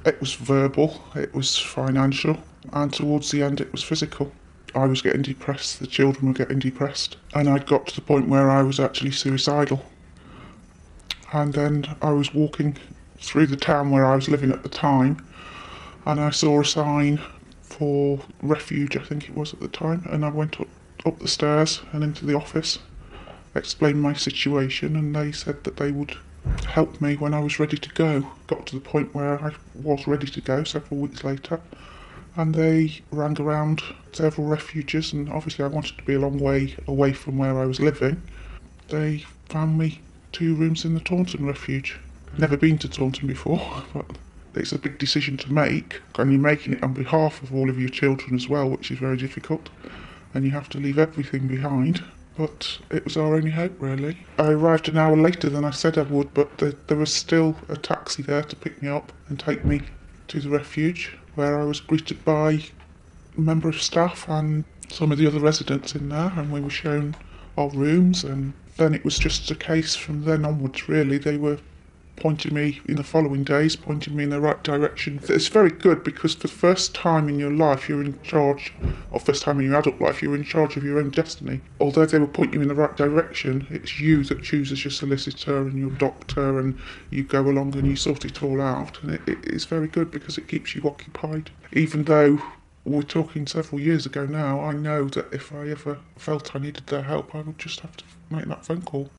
It was verbal, it was financial, and towards the end it was physical. I was getting depressed, the children were getting depressed, and I'd got to the point where I was actually suicidal. And then I was walking through the town where I was living at the time, and I saw a sign for refuge, I think it was at the time, and I went up the stairs and into the office, explained my situation, and they said that they would help me when I was ready to go. Got to the point where I was ready to go several weeks later, and they rang around several refuges, and obviously I wanted to be a long way away from where I was living. They found me 2 rooms in the Taunton refuge. Never been to Taunton before, but it's a big decision to make, and you're making it on behalf of all of your children as well, which is very difficult, and you have to leave everything behind. But it was our only hope, really. I arrived an hour later than I said I would, but there was still a taxi there to pick me up and take me to the refuge, where I was greeted by a member of staff and some of the other residents in there, and we were shown our rooms, and then it was just a case from then onwards, really. They were pointing me in the following days, pointing me in the right direction. It's very good because for the first time in your life you're in charge, or first time in your adult life you're in charge of your own destiny. Although they will point you in the right direction, it's you that chooses your solicitor and your doctor, and you go along and you sort it all out, and it is very good because it keeps you occupied. Even though we're talking several years ago now, I know that if I ever felt I needed their help I would just have to make that phone call.